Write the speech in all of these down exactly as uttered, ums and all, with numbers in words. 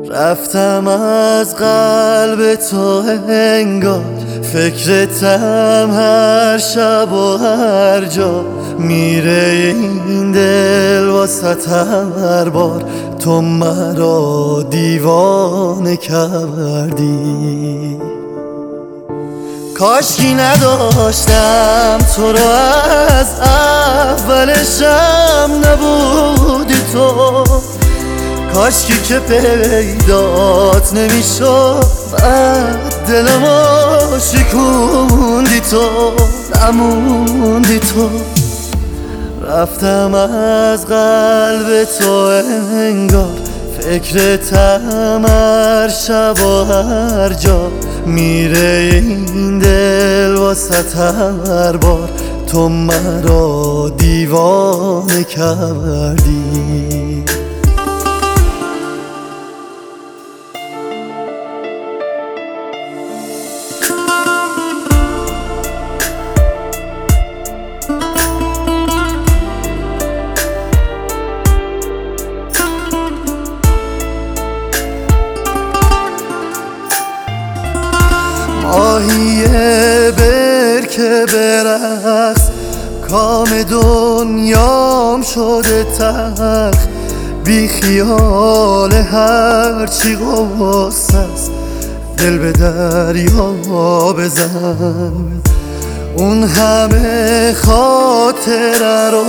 رفتم از قلب تو انگار، فکرتم هر شب و هر جا. میره این دل واسط هر بار، تو مرا دیوانه کردی. کاشکی نداشتم تو رو از اولشم نبودی تو. کاشکی که پیدات نمیشد، بعد دلمو شکوندی تو، نموندی تو. رفتم از قلب تو انگار، فکرتم هر شب و هر جا. میره این دل واسط هر بار، تو مرا دیوانه کردی. ماهی برکه برقص، کام دنیام شده تلخ. بی خیال هرچی غصه است، دل به دریا بزن. اون همه خاطره رو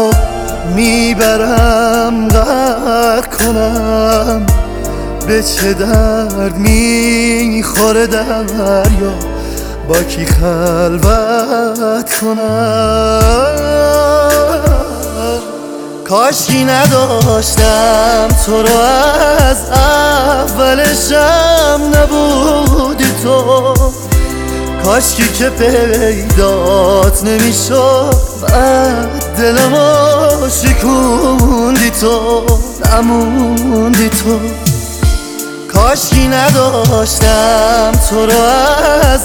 میبرم غرق کنم. به چه درد میخوره دریا، با کی خلوت کنم. کاشکی نداشتم تو رو از اولشم نبودی تو. کاشکی که پیدات نمیشد، بعد دلمو شکوندی تو، نموندی تو. کاشکی نداشتم تو رو از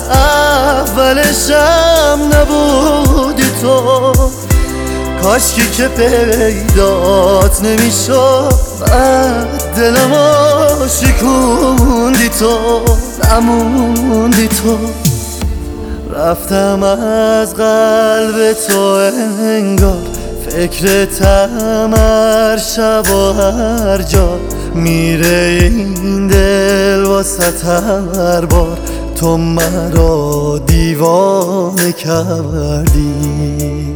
اولشم نبودی تو. کاشکی که پیدات نمیشد، بعد دلمو شکوندی تو، نموندی تو. رفتم از قلب تو انگار، فکرتم هر شب و هر جا. میره این دل واسط هر بار، تو مرا دیوانه کردی.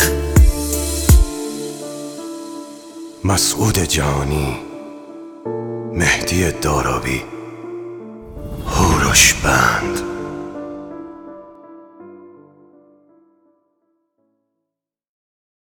مسعود جانی، مهدی دارابی، هوروش بند.